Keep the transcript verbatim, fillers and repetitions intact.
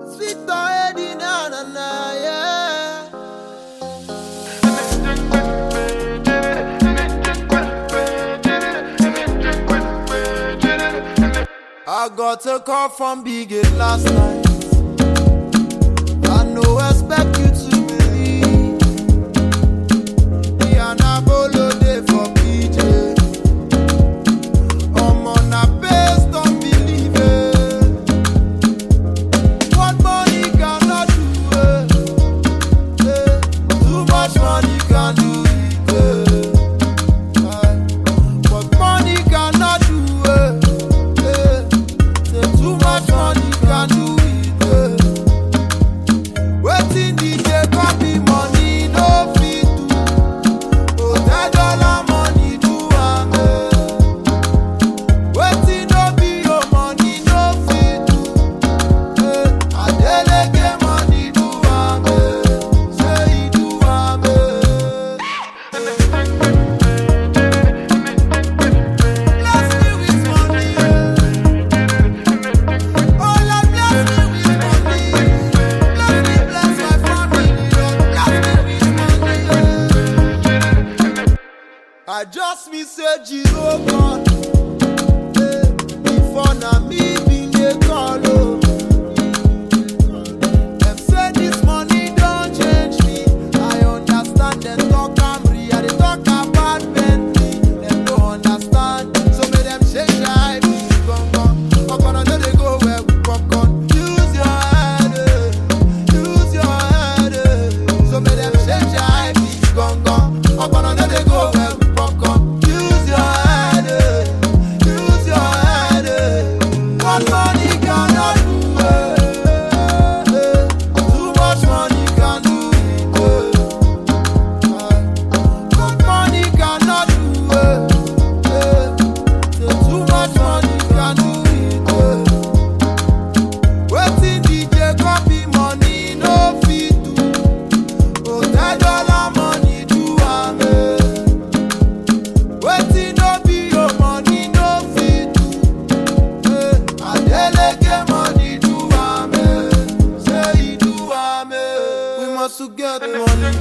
Victor Eddie, na na na, yeah. I got a call from Big Eight last night. I no expect you to believe. The Anabolo day for P J. I'm on a base, don't believe it. What money cannot do it. Eh, too much money can do it. Eh, eh, what money cannot do it. Eh, eh, too much money can do it. Eh. Waiting D J copy money no fit do. Oh, that dollar money do am. Eh. Waiting no be your money no fit do. Eh. Adeleke money do am. Eh. Say he do am. Eh. Bless me with money. Eh. Oh Lord, bless me with money. Bless me, bless my family. Lord, bless me with money. Eh. I just me say Jiro God. Eh, before na me bin dey call oh. Dem say this money don change me. I understand dem talk am real. I dey talk about Bentley. Dem no understand. So make dem change their eye to gangan. Okada no dey go where we popcorn. Use your head, eh. Use your head, eh. So make dem change their eye to gangan. Okada no dey go where we popcorn. Use your head, eh. Use your head, eh. What money cannot do, eh. Eh. Too much money can do it, eh. What money cannot do, eh. Eh. Say too much money can do it, eh. Waiting D J copy money no fit do. Oh, that dollar money do am. Eh. Waiting no be your money no fit do. Eh. Adeleke money do am. Eh. Say he do am. Eh. We must to get money.